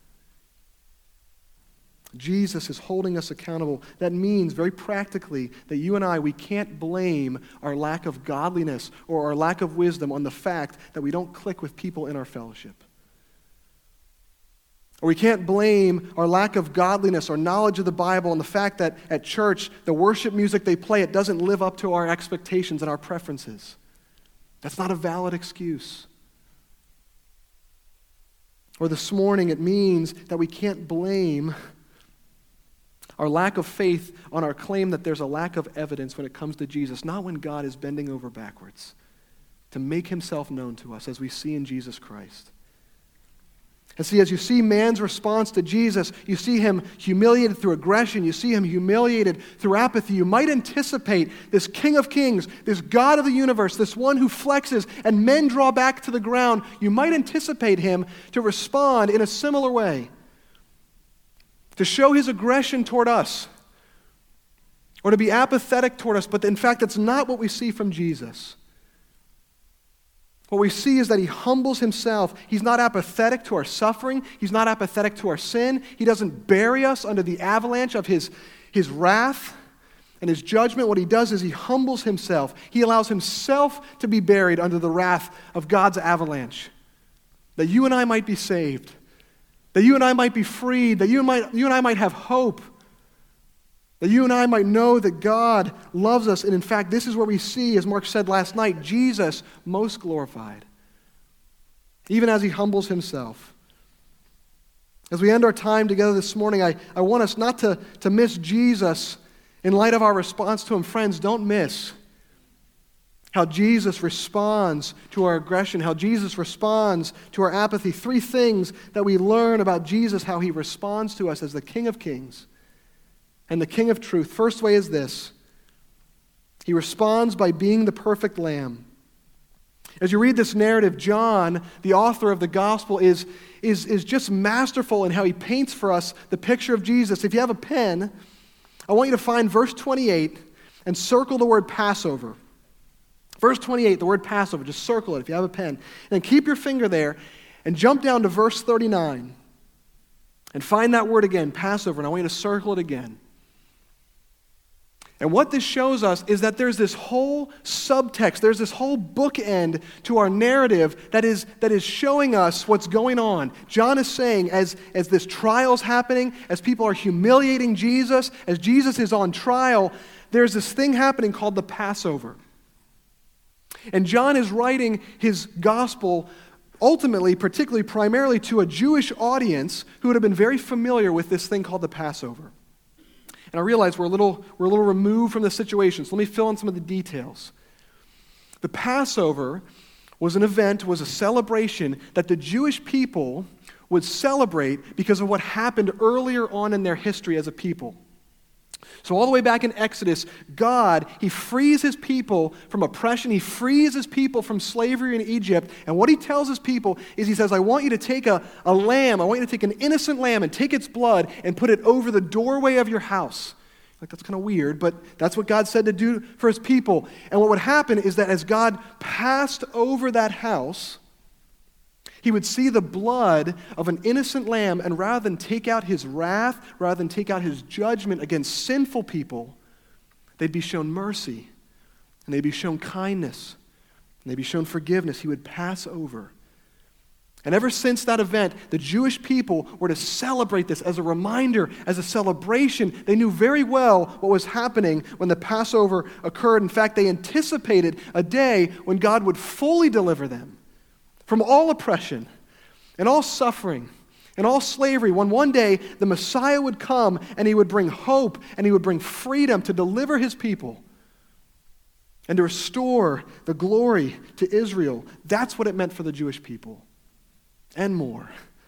Jesus is holding us accountable. That means, very practically, that you and I, we can't blame our lack of godliness or our lack of wisdom on the fact that we don't click with people in our fellowship. Or we can't blame our lack of godliness or knowledge of the Bible on the fact that at church, the worship music they play, it doesn't live up to our expectations and our preferences. That's not a valid excuse. Or this morning, it means that we can't blame our lack of faith on our claim that there's a lack of evidence when it comes to Jesus, not when God is bending over backwards to make himself known to us as we see in Jesus Christ. And see, as you see man's response to Jesus, you see him humiliated through aggression, you see him humiliated through apathy. You might anticipate this King of Kings, this God of the universe, this one who flexes and men draw back to the ground. You might anticipate him to respond in a similar way, to show his aggression toward us, or to be apathetic toward us, but in fact, that's not what we see from Jesus. What we see is that he humbles himself. He's not apathetic to our suffering. He's not apathetic to our sin. He doesn't bury us under the avalanche of his, his wrath and his judgment. What he does is he humbles himself. He allows himself to be buried under the wrath of God's avalanche, that you and I might be saved, that you and I might be freed, that you and, might, you and I might have hope, that you and I might know that God loves us. And in fact, this is where we see, as Mark said last night, Jesus most glorified, even as he humbles himself. As we end our time together this morning, I, I want us not to, to miss Jesus in light of our response to him. Friends, don't miss how Jesus responds to our aggression, how Jesus responds to our apathy. Three things that we learn about Jesus, how he responds to us as the King of Kings and the King of Truth. First way is this: he responds by being the perfect lamb. As you read this narrative, John, the author of the gospel, is, is, is just masterful in how he paints for us the picture of Jesus. If you have a pen, I want you to find verse twenty-eight and circle the word Passover. Verse twenty-eight, the word Passover, just circle it if you have a pen. And keep your finger there and jump down to verse thirty-nine and find that word again, Passover, and I want you to circle it again. And what this shows us is that there's this whole subtext, there's this whole bookend to our narrative that is, that is showing us what's going on. John is saying, as, as this trial's happening, as people are humiliating Jesus, as Jesus is on trial, there's this thing happening called the Passover. And John is writing his gospel ultimately, particularly, primarily to a Jewish audience who would have been very familiar with this thing called the Passover. And I realize we're a little, we're a little removed from the situation, so let me fill in some of the details. The Passover was an event, was a celebration that the Jewish people would celebrate because of what happened earlier on in their history as a people. So all the way back in Exodus, God, he frees his people from oppression. He frees his people from slavery in Egypt. And what he tells his people is he says, I want you to take a, a lamb, I want you to take an innocent lamb and take its blood and put it over the doorway of your house. Like, that's kind of weird, but that's what God said to do for his people. And what would happen is that as God passed over that house, he would see the blood of an innocent lamb, and rather than take out his wrath, rather than take out his judgment against sinful people, they'd be shown mercy, and they'd be shown kindness, and they'd be shown forgiveness. He would pass over. And ever since that event, the Jewish people were to celebrate this as a reminder, as a celebration. They knew very well what was happening when the Passover occurred. In fact, they anticipated a day when God would fully deliver them from all oppression and all suffering and all slavery, when one day the Messiah would come and he would bring hope and he would bring freedom to deliver his people and to restore the glory to Israel. That's what it meant for the Jewish people and more.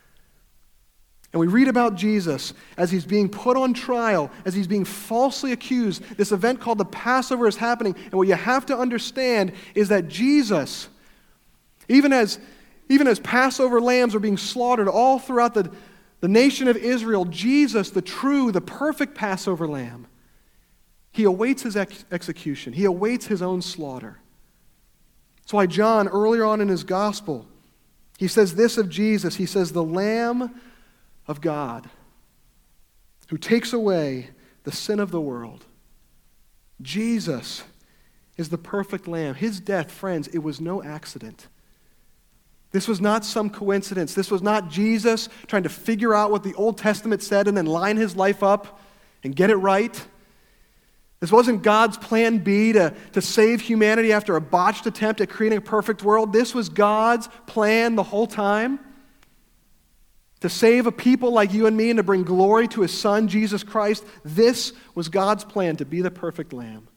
And we read about Jesus as he's being put on trial, as he's being falsely accused. This event called the Passover is happening, and what you have to understand is that Jesus, Even as, even as Passover lambs are being slaughtered all throughout the, the nation of Israel, Jesus, the true, the perfect Passover lamb, he awaits his ex- execution. He awaits his own slaughter. That's why John, earlier on in his gospel, He says this of Jesus. He says, the Lamb of God who takes away the sin of the world. Jesus is the perfect Lamb. His death, friends, it was no accident. This was not some coincidence. This was not Jesus trying to figure out what the Old Testament said and then line his life up and get it right. This wasn't God's plan B to, to save humanity after a botched attempt at creating a perfect world. This was God's plan the whole time. To save a people like you and me and to bring glory to his Son, Jesus Christ. This was God's plan, to be the perfect Lamb.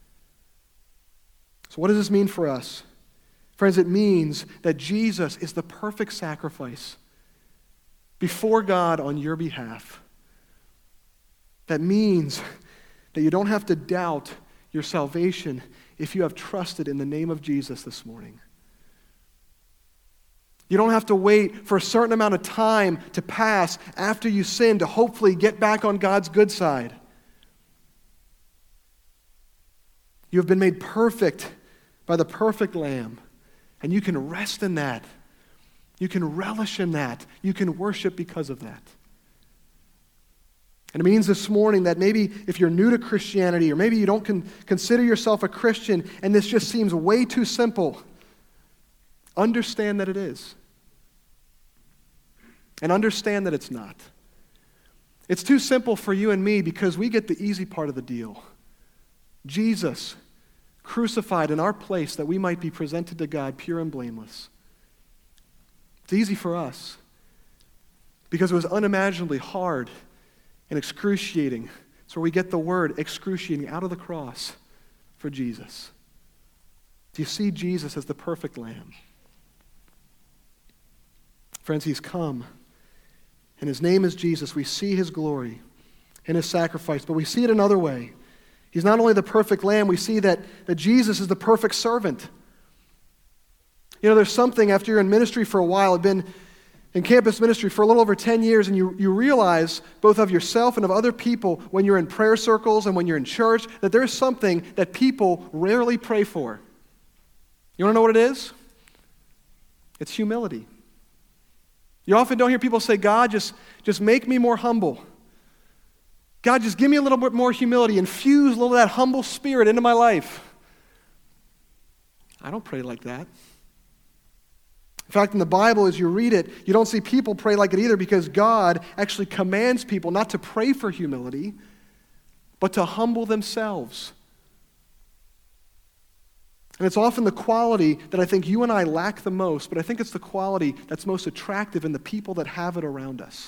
So what does this mean for us? Friends, it means that Jesus is the perfect sacrifice before God on your behalf. That means that you don't have to doubt your salvation if you have trusted in the name of Jesus this morning. You don't have to wait for a certain amount of time to pass after you sin to hopefully get back on God's good side. You have been made perfect by the perfect Lamb, and you can rest in that. You can relish in that. You can worship because of that. And it means this morning that maybe if you're new to Christianity, or maybe you don't con- consider yourself a Christian, and this just seems way too simple, understand that it is. And understand that it's not. It's too simple for you and me because we get the easy part of the deal. Jesus crucified in our place that we might be presented to God pure and blameless. It's easy for us because it was unimaginably hard and excruciating. It's where we get the word excruciating out of the cross for Jesus. Do you see Jesus as the perfect Lamb? Friends, he's come, and his name is Jesus. We see his glory in his sacrifice, but we see it another way. He's not only the perfect Lamb, we see that, that Jesus is the perfect servant. You know, there's something after you're in ministry for a while, I've been in campus ministry for a little over ten years, and you, you realize, both of yourself and of other people, when you're in prayer circles and when you're in church, that there's something that people rarely pray for. You want to know what it is? It's humility. You often don't hear people say, God, just, just make me more humble. God, just give me a little bit more humility. Infuse a little of that humble spirit into my life. I don't pray like that. In fact, in the Bible, as you read it, you don't see people pray like it either, because God actually commands people not to pray for humility, but to humble themselves. And it's often the quality that I think you and I lack the most, but I think it's the quality that's most attractive in the people that have it around us.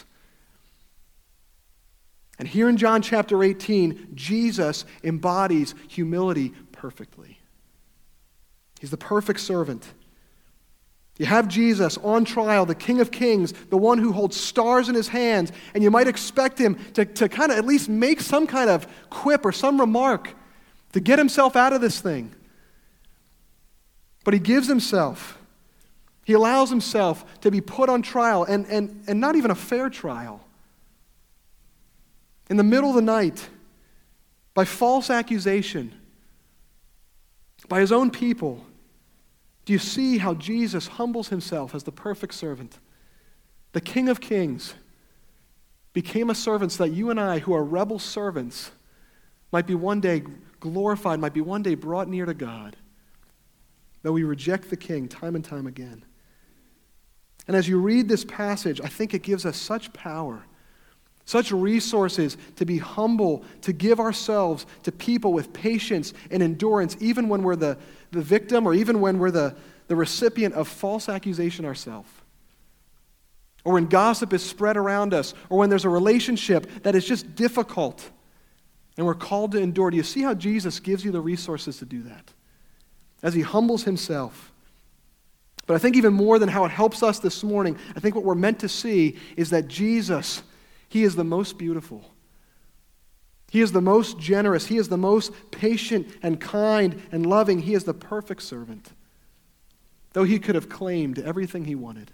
And here in John chapter eighteen, Jesus embodies humility perfectly. He's the perfect servant. You have Jesus on trial, the King of Kings, the one who holds stars in his hands, and you might expect him to, to kind of at least make some kind of quip or some remark to get himself out of this thing. But he gives himself. He allows himself to be put on trial, and, and, and not even a fair trial. In the middle of the night, by false accusation, by his own people. Do you see how Jesus humbles himself as the perfect servant? The King of Kings became a servant so that you and I, who are rebel servants, might be one day glorified, might be one day brought near to God, though we reject the King time and time again. And as you read this passage, I think it gives us such power, such resources to be humble, to give ourselves to people with patience and endurance, even when we're the, the victim or even when we're the, the recipient of false accusation ourselves. Or when gossip is spread around us, or when there's a relationship that is just difficult and we're called to endure. Do you see how Jesus gives you the resources to do that? As he humbles himself. But I think even more than how it helps us this morning, I think what we're meant to see is that Jesus, he is the most beautiful. He is the most generous. He is the most patient and kind and loving. He is the perfect servant. Though he could have claimed everything he wanted.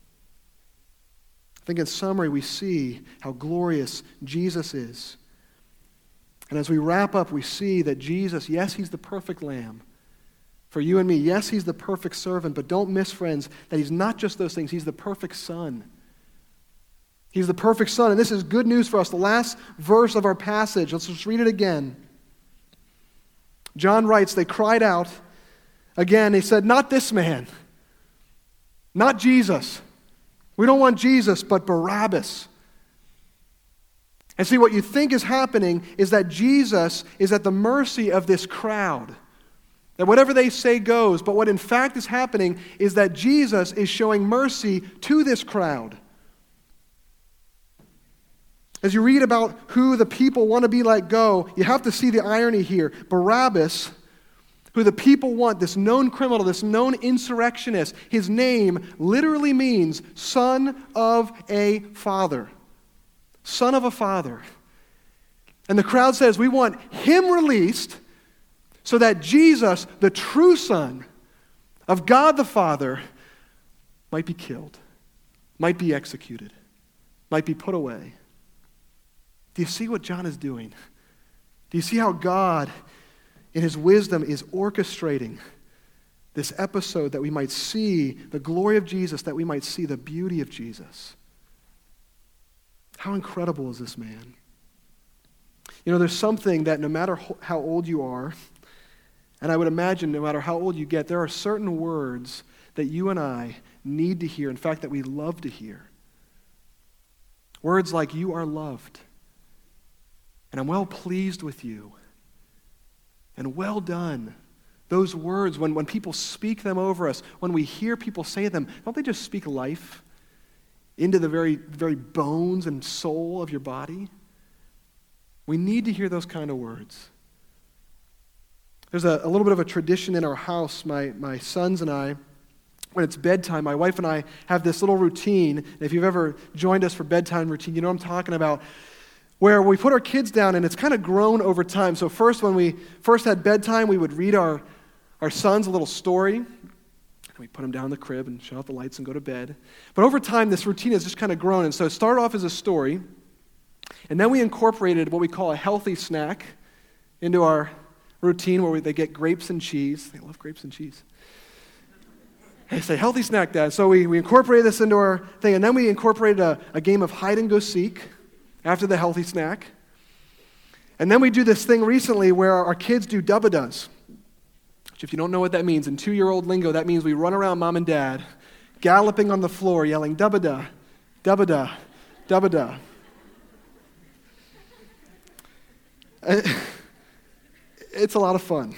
I think in summary, we see how glorious Jesus is. And as we wrap up, we see that Jesus, yes, he's the perfect Lamb, for you and me. Yes, he's the perfect servant, but don't miss, friends, that he's not just those things. He's the perfect son. He's the perfect son, and this is good news for us. The last verse of our passage, let's just read it again. John writes, they cried out again. They said, not this man, not Jesus. We don't want Jesus, but Barabbas. And see, what you think is happening is that Jesus is at the mercy of this crowd. That whatever they say goes. But what in fact is happening is that Jesus is showing mercy to this crowd. As you read about who the people want to be let go, you have to see the irony here. Barabbas, who the people want, this known criminal, this known insurrectionist, his name literally means son of a father. Son of a father. And the crowd says, we want him released so that Jesus, the true Son of God the Father, might be killed, might be executed, might be put away. Do you see what John is doing? Do you see how God, in his wisdom, is orchestrating this episode that we might see the glory of Jesus, that we might see the beauty of Jesus? How incredible is this man? You know, there's something that no matter how old you are, and I would imagine no matter how old you get, there are certain words that you and I need to hear, in fact, that we love to hear. Words like, you are loved, and I'm well pleased with you, and well done. Those words, when, when people speak them over us, when we hear people say them, don't they just speak life into the very, very bones and soul of your body? We need to hear those kind of words. There's a, a little bit of a tradition in our house, my, my sons and I. When it's bedtime, my wife and I have this little routine. And if you've ever joined us for bedtime routine, you know what I'm talking about, where we put our kids down, and it's kind of grown over time. So first, when we first had bedtime, we would read our, our sons a little story. And we put them down in the crib and shut out the lights and go to bed. But over time, this routine has just kind of grown. And so it started off as a story, and then we incorporated what we call a healthy snack into our routine, where we, they get grapes and cheese. They love grapes and cheese. They say, healthy snack, Dad. So we, we incorporated this into our thing, and then we incorporated a, a game of hide and go seek after the healthy snack. And then we do this thing recently where our kids do dubba-does, which if you don't know what that means, in two-year-old lingo, that means we run around Mom and Dad, galloping on the floor, yelling, dubba-da, dubba-da, dubba-da. It's a lot of fun.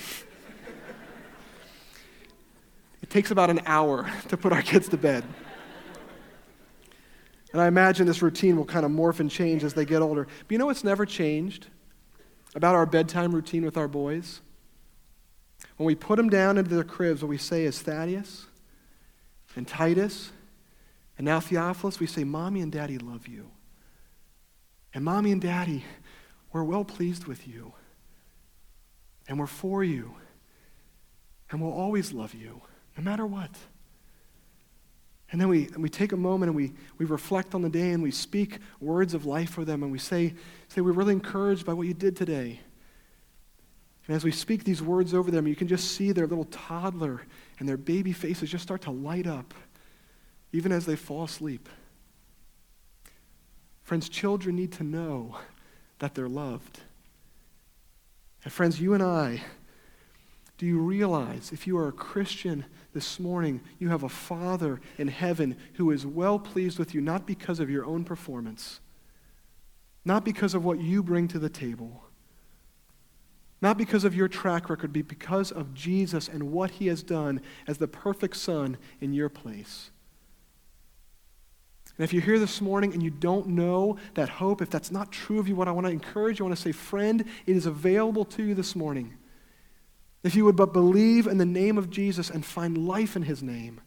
It takes about an hour to put our kids to bed. And I imagine this routine will kind of morph and change as they get older. But you know what's never changed about our bedtime routine with our boys? When we put them down into their cribs, what we say is, Thaddeus and Titus and now Theophilus, we say, Mommy and Daddy love you. And Mommy and Daddy, we're well pleased with you. And we're for you. And we'll always love you, no matter what. And then we, and we take a moment and we, we reflect on the day and we speak words of life for them, and we say, say, we're really encouraged by what you did today. And as we speak these words over them, you can just see their little toddler and their baby faces just start to light up, even as they fall asleep. Friends, children need to know that they're loved. And friends, you and I, do you realize if you are a Christian this morning, you have a Father in heaven who is well pleased with you, not because of your own performance, not because of what you bring to the table, not because of your track record, but because of Jesus and what he has done as the perfect Son in your place. And if you're here this morning and you don't know that hope, if that's not true of you, what I want to encourage you, I want to say, friend, it is available to you this morning. If you would but believe in the name of Jesus and find life in his name.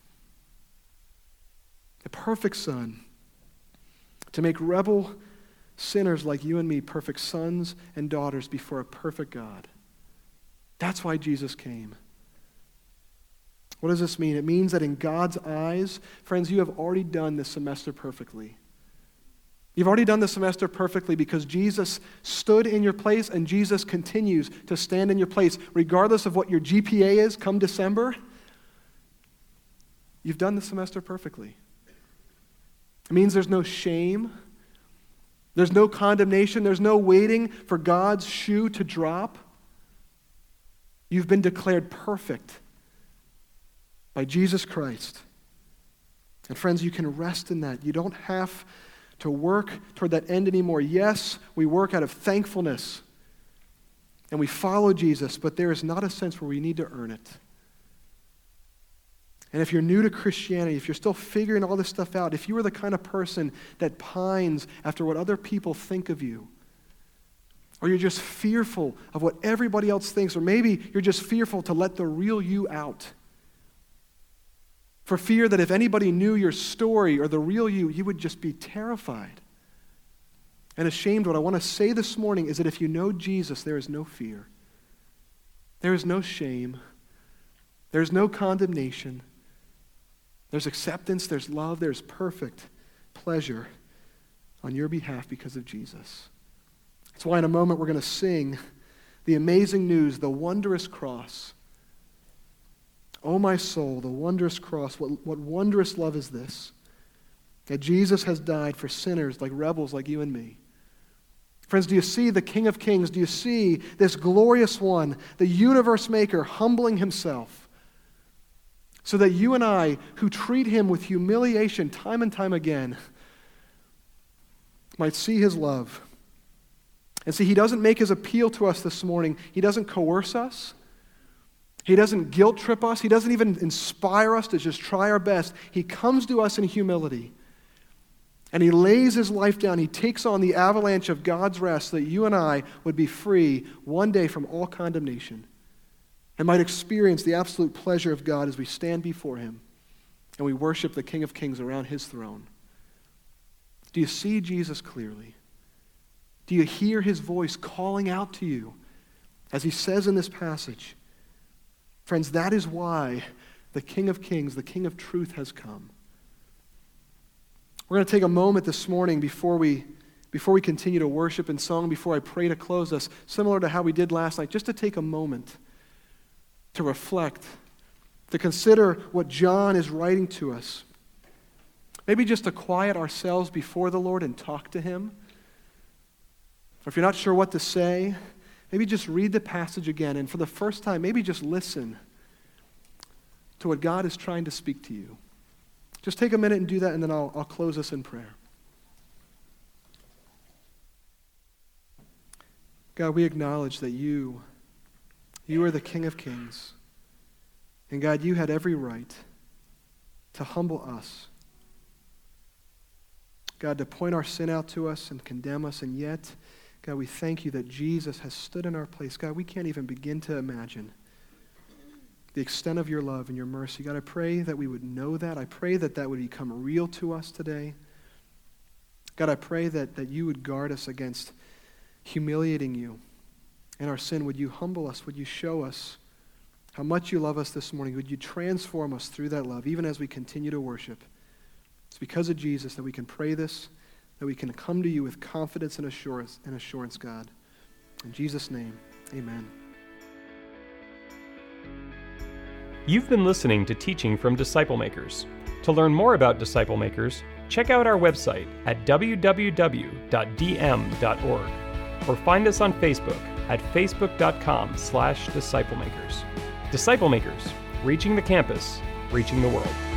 The perfect Son to make rebel sinners like you and me perfect sons and daughters before a perfect God. That's why Jesus came. What does this mean? It means that in God's eyes, friends, you have already done this semester perfectly. You've already done the semester perfectly because Jesus stood in your place and Jesus continues to stand in your place. Regardless of what your G P A is come December, you've done the semester perfectly. It means there's no shame. There's no condemnation. There's no waiting for God's shoe to drop. You've been declared perfect by Jesus Christ. And friends, you can rest in that. You don't have to work toward that end anymore. Yes, we work out of thankfulness and we follow Jesus, but there is not a sense where we need to earn it. And if you're new to Christianity, if you're still figuring all this stuff out, if you are the kind of person that pines after what other people think of you, or you're just fearful of what everybody else thinks, or maybe you're just fearful to let the real you out, for fear that if anybody knew your story or the real you, you would just be terrified and ashamed. What I want to say this morning is that if you know Jesus, there is no fear. There is no shame. There is no condemnation. There's acceptance, there's love, there's perfect pleasure on your behalf because of Jesus. That's why in a moment we're going to sing the amazing news, the wondrous cross. Oh, my soul, the wondrous cross, what, what wondrous love is this? That Jesus has died for sinners like rebels like you and me. Friends, do you see the King of Kings? Do you see this glorious one, the universe maker, humbling himself so that you and I, who treat him with humiliation time and time again, might see his love? And see, he doesn't make his appeal to us this morning. He doesn't coerce us. He doesn't guilt trip us. He doesn't even inspire us to just try our best. He comes to us in humility. And he lays his life down. He takes on the avalanche of God's wrath so that you and I would be free one day from all condemnation and might experience the absolute pleasure of God as we stand before him and we worship the King of Kings around his throne. Do you see Jesus clearly? Do you hear his voice calling out to you as he says in this passage? Friends, that is why the King of Kings, the King of Truth has come. We're going to take a moment this morning before we, before we continue to worship in song, before I pray to close us, similar to how we did last night, just to take a moment to reflect, to consider what John is writing to us. Maybe just to quiet ourselves before the Lord and talk to him. Or if you're not sure what to say, maybe just read the passage again, and for the first time, maybe just listen to what God is trying to speak to you. Just take a minute and do that, and then I'll, I'll close us in prayer. God, we acknowledge that you, you are the King of Kings. And God, you had every right to humble us. God, to point our sin out to us and condemn us, and yet, God, we thank you that Jesus has stood in our place. God, we can't even begin to imagine the extent of your love and your mercy. God, I pray that we would know that. I pray that that would become real to us today. God, I pray that, that you would guard us against humiliating you in our sin. Would you humble us? Would you show us how much you love us this morning? Would you transform us through that love, even as we continue to worship? It's because of Jesus that we can pray this, that we can come to you with confidence and assurance, and assurance, God. In Jesus' name, amen. You've been listening to teaching from Disciple Makers. To learn more about Disciple Makers, check out our website at w w w dot d m dot org or find us on Facebook at facebook dot com slash disciple makers. Disciple Makers, reaching the campus, reaching the world.